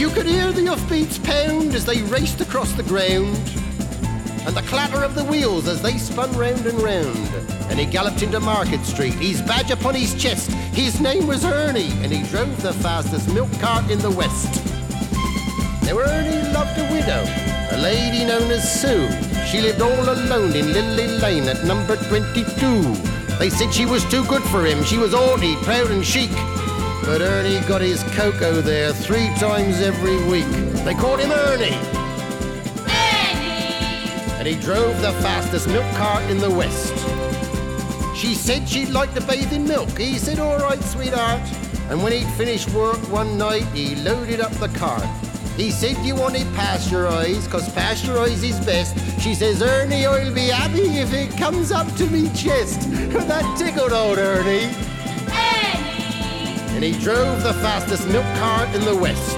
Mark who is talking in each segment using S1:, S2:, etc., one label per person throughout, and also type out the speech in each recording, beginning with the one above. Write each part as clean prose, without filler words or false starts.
S1: You could hear the hoofbeats pound as they raced across the ground, and the clatter of the wheels as they spun round and round. And he galloped into Market Street, his badge upon his chest. His name was Ernie, and he drove the fastest milk cart in the West. Now Ernie loved a widow, a lady known as Sue. She lived all alone in Lily Lane at number 22. They said she was too good for him. She was haughty, proud and chic. But Ernie got his cocoa there 3 times every week. They called him Ernie. And he drove the fastest milk cart in the West. She said she'd like to bathe in milk. He said, all right, sweetheart. And when he'd finished work one night, he loaded up the cart. He said, you want it pasteurised, 'cause pasteurised is best. She says, Ernie, I'll be happy if it comes up to me chest. That tickled old Ernie. And he drove the fastest milk cart in the West.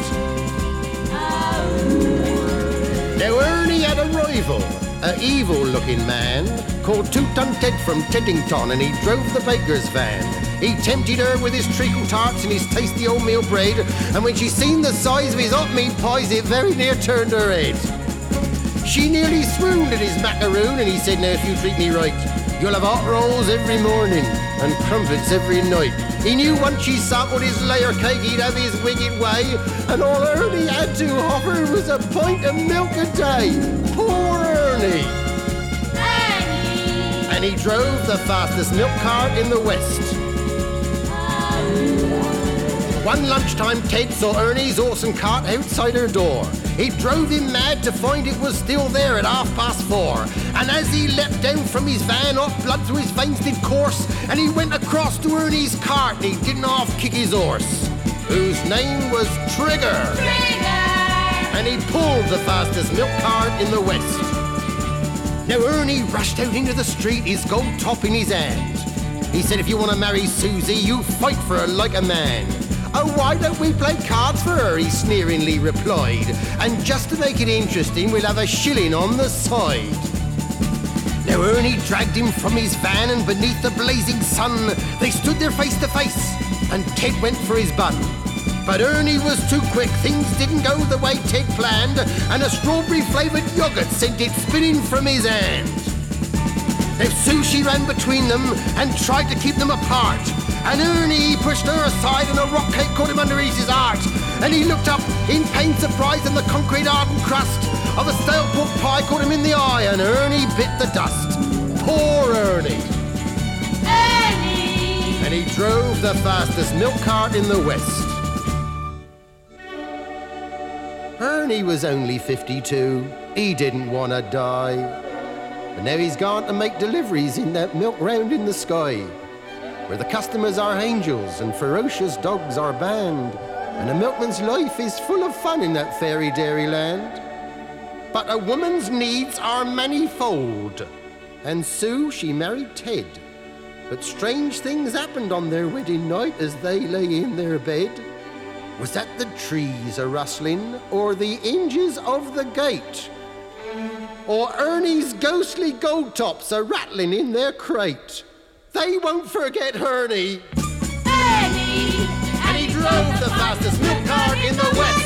S1: Now Ernie had a rival, an evil-looking man called Two-Ton Ted from Teddington, and he drove the baker's van. He tempted her with his treacle tarts and his tasty oatmeal bread, and when she seen the size of his hot meat pies, it very near turned her head. She nearly swooned at his macaroon, and he said, now if you treat me right, you'll have hot rolls every morning and crumpets every night. He knew once she sampled his layer cake, he'd have his wicked way, and all Ernie had to offer was a pint of milk a day. Poor Ernie! And he drove the fastest milk cart in the West. One lunchtime, Ted saw Ernie's awesome cart outside her door. It drove him mad to find it was still there at 4:30. And as he leapt down from his van, hot blood through his veins did course, and he went across to Ernie's cart and he didn't half kick his horse, whose name was Trigger. And he pulled the fastest milk cart in the West. Now Ernie rushed out into the street, his gold top in his hand. He said, if you want to marry Susie, you fight for her like a man. Oh, why don't we play cards for her, he sneeringly replied. And just to make it interesting, we'll have a shilling on the side. Now Ernie dragged him from his van, and beneath the blazing sun, they stood there face to face, and Ted went for his bun. But Ernie was too quick, things didn't go the way Ted planned, and a strawberry-flavoured yoghurt sent it spinning from his hand. Now Susie ran between them and tried to keep them apart, and Ernie pushed her aside and a rock cake caught him under his heart. And he looked up in pained surprise and the concrete hardened crust of a stale pork pie caught him in the eye, and Ernie bit the dust. Poor Ernie! Ernie! And he drove the fastest milk cart in the West. Ernie was only 52. He didn't want to die. But now he's gone to make deliveries in that milk round in the sky, where the customers are angels and ferocious dogs are banned, and a milkman's life is full of fun in that fairy dairy land. But a woman's needs are manifold, and Sue, she married Ted. But strange things happened on their wedding night as they lay in their bed. Was that the trees a-rustling, or the hinges of the gate? Or Ernie's ghostly gold tops a-rattling in their crate? They won't forget Ernie. Ernie! And he drove the fastest milk cart in the West.